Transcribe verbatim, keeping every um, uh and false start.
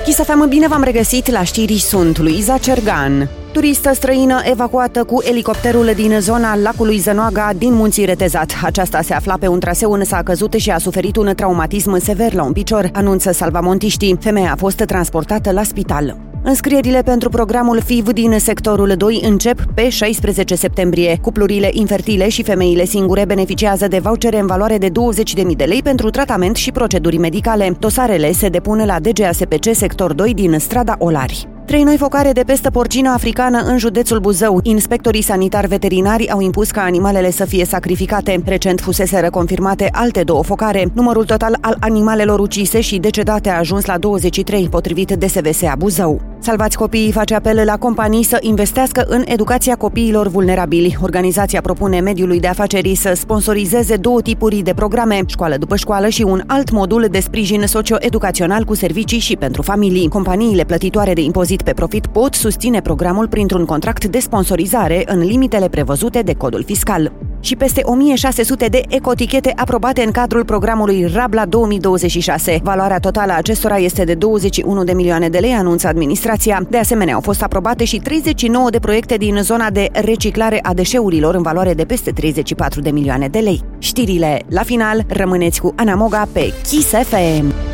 Kiss F M, bine v-am regăsit la știri, sunt Luiza Cergan. Turistă străină evacuată cu elicopterul din zona lacului Zănoaga din Munții Retezat. Aceasta se afla pe un traseu, însă a căzut și a suferit un traumatism sever la un picior, anunță salvamontiștii. Femeia a fost transportată la spital. Înscrierile pentru programul F I V din sectorul doi încep pe șaisprezece septembrie. Cuplurile infertile și femeile singure beneficiază de vouchere în valoare de douăzeci de mii de lei pentru tratament și proceduri medicale. Dosarele se depun la D G A S P C sector doi din strada Olari. Trei noi focare de pestă porcină africană în județul Buzău. Inspectorii sanitari veterinari au impus ca animalele să fie sacrificate. Recent fuseseră confirmate alte două focare. Numărul total al animalelor ucise și decedate a ajuns la douăzeci și trei, potrivit D S V S A Buzău. Salvați Copiii face apel la companii să investească în educația copiilor vulnerabili. Organizația propune mediului de afaceri să sponsorizeze două tipuri de programe, școală după școală și un alt modul de sprijin socio-educațional cu servicii și pentru familii. Companiile plătitoare de impozit pe profit pot susține programul printr-un contract de sponsorizare în limitele prevăzute de codul fiscal. Și peste o mie șase sute de ecotichete aprobate în cadrul programului Rabla două mii douăzeci și șase. Valoarea totală a acestora este de douăzeci și unu de milioane de lei, anunță administrația. De asemenea, au fost aprobate și treizeci și nouă de proiecte din zona de reciclare a deșeurilor în valoare de peste treizeci și patru de milioane de lei. Știrile la final, rămâneți cu Ana Moga pe Kiss F M.